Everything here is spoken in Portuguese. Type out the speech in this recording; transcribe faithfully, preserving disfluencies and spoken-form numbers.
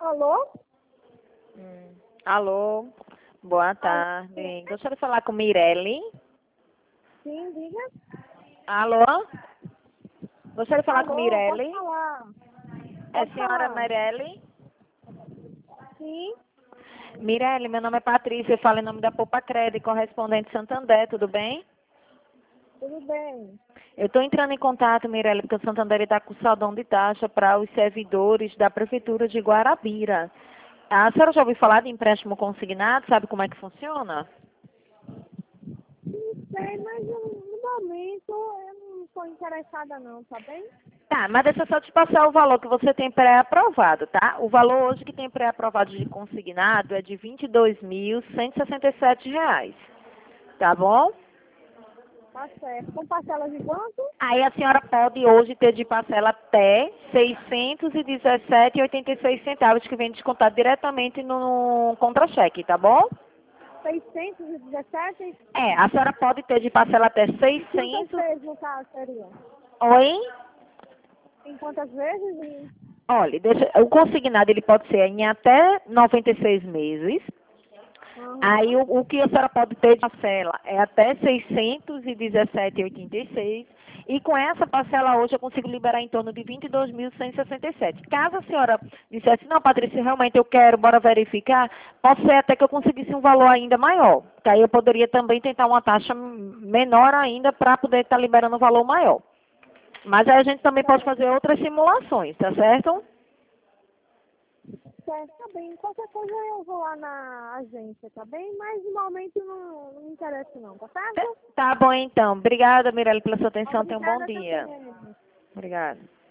Alô? Hum. Alô, boa tarde. Gostaria de falar com Mirelle. Sim, diga. Alô? Gostaria de falar com Alô, pode Mirelle. falar. É a Pode senhora falar. Mirelle? Sim, Mirelle, meu nome é Patrícia, eu falo em nome da Poupa Crédito, correspondente Santander, tudo bem? tudo bem. Eu estou entrando em contato, Mirelle, porque o Santander está com saldão de taxa para os servidores da Prefeitura de Guarabira. A senhora já ouviu falar de empréstimo consignado? Sabe como é que funciona? Não sei, mas eu- no momento eu não estou interessada não, tá bem? Tá, mas deixa eu só te passar o valor que você tem pré-aprovado, tá? O valor hoje que tem pré-aprovado de consignado é de vinte e dois mil cento e sessenta e sete reais, tá bom? Tá certo. Com parcelas de quanto? Aí a senhora pode hoje ter de parcela até seiscentos e dezessete reais e oitenta e seis centavos, que vem descontado diretamente no contra-cheque, tá bom? seiscentos e dezessete? É, a senhora pode ter de parcela até E quantas seiscentos. vezes no caso seria? Oi? Em quantas vezes? E... Olha, deixa, o consignado ele pode ser em até noventa e seis meses. Aí Aham. o, o que a senhora pode ter de parcela é até seiscentos e dezessete reais e oitenta e seis centavos. E com essa parcela hoje eu consigo liberar em torno de vinte e dois mil cento e sessenta e sete. Caso a senhora dissesse, não, Patrícia, realmente eu quero, bora verificar, pode ser até que eu conseguisse um valor ainda maior. Que aí eu poderia também tentar uma taxa menor ainda para poder estar liberando um valor maior. Mas aí a gente também pode Certo, fazer outras simulações, tá certo? certo, tá bem. Qualquer coisa eu vou lá na agência, tá bem? Mas no momento não, não me interessa não, tá Tá certo? tá bom então. Obrigada, Mirelle, pela sua atenção. Tenha um bom Obrigada dia. também. Obrigada.